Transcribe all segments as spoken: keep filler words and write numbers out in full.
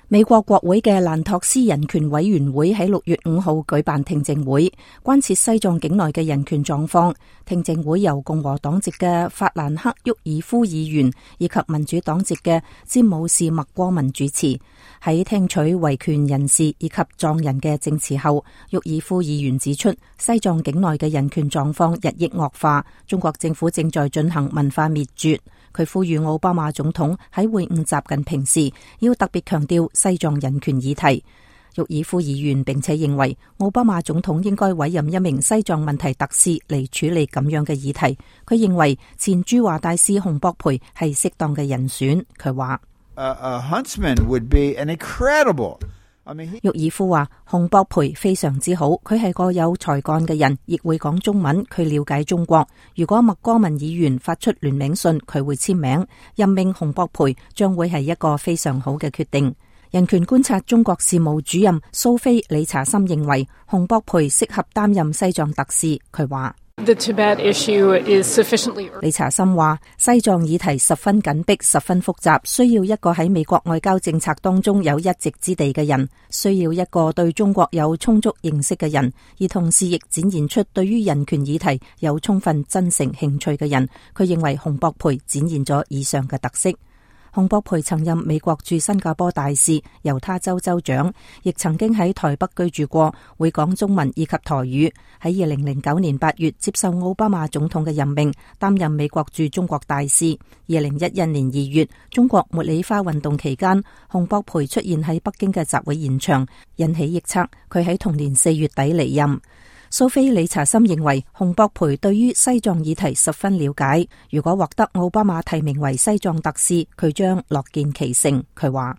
美國國會嘅蘭托斯人權委員會喺六月五號舉辦聽證會，關切西藏境內嘅人權狀況。聽證會由共和黨籍嘅法蘭克·沃爾夫議員以及民主黨籍嘅詹姆士·麥戈文主持。喺聽取維權人士以及藏人嘅證詞後，沃爾夫議員指出，西藏境內嘅人權狀況日益惡化，中國政府正在進行文化滅絕。佢呼籲奧巴馬總統喺會晤習近平時，要特別強調西藏人權議題。沃爾夫議員並且認為，奧巴馬總統應該委任一名西藏問題特使嚟處理咁樣嘅議題。佢認為前駐華大使洪博培係適當嘅人選。佢話 ：uh, uh, Huntsman would be an incredible 沃爾夫話洪博培非常之好，佢係個有才幹嘅人，亦會講中文，佢了解中國。如果麥戈文議員發出聯名信，佢會簽名。任命洪博培將會係一個非常好嘅決定。人權觀察中國事務主任蘇菲理查森認為洪博培適合擔任西藏特使。佢話 The Tibet issue is sufficiently... 理查森話西藏議題十分緊迫，十分複雜，需要一個喺美國外交政策當中有一席之地嘅人，需要一個對中國有充足認識嘅人，而同時亦展現出對於人權議題有充分真誠興趣嘅人。佢認為洪博培展現咗以上嘅特色。洪博培曾任美國駐新加坡大使、猶他州州長，亦曾經喺台北居住過，會講中文以及台語。喺二零零九年八月接受奧巴馬總統嘅任命，擔任美國駐中國大使。二零一一年二月，中國茉莉花運動期間，洪博培出現喺北京嘅集會現場，引起臆測。佢喺同年四月底離任。蘇菲理查森認為洪博培對於西藏議題十分了解，如果獲得奧巴馬提名為西藏特使，佢將樂見其成。佢話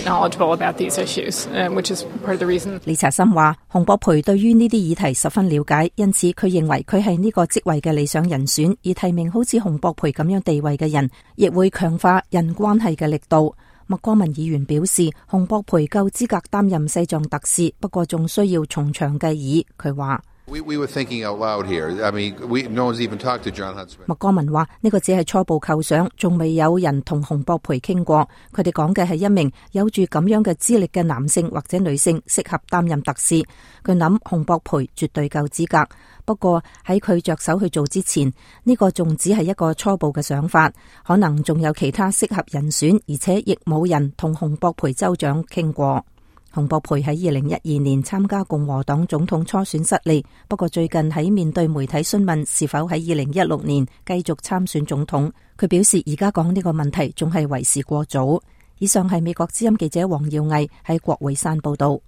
理查森話洪博培對於呢啲議題十分了解，因此佢認為佢係呢個職位嘅理想人選，而提名好似洪博培咁樣地位嘅人，亦會強化人關係嘅力度。麥戈文議員表示，洪博培夠資格擔任西藏特使，不過仲需要從長計議。佢話 We, we were thinking out loud here. I mean, we, no one's even talked to John Huntsman. 麥戈文話呢個只係初步構想，仲未有人同洪博培傾過。佢哋講嘅係一名有住咁樣嘅資歷嘅男性或者女性適合擔任特使。佢諗洪博培絕對夠資格，不過喺佢着手去做之前，呢個仲只係一個初步嘅想法，可能仲有其他適合人選，而且亦冇人同洪博培州長傾過。洪博培喺二零一二年參加共和黨總統初選失利，不過最近喺面對媒體詢問是否喺二零一六年繼續參選總統，佢表示而家講呢個問題仲係為時過早。以上係美國之音記者黃耀毅喺國會山報道。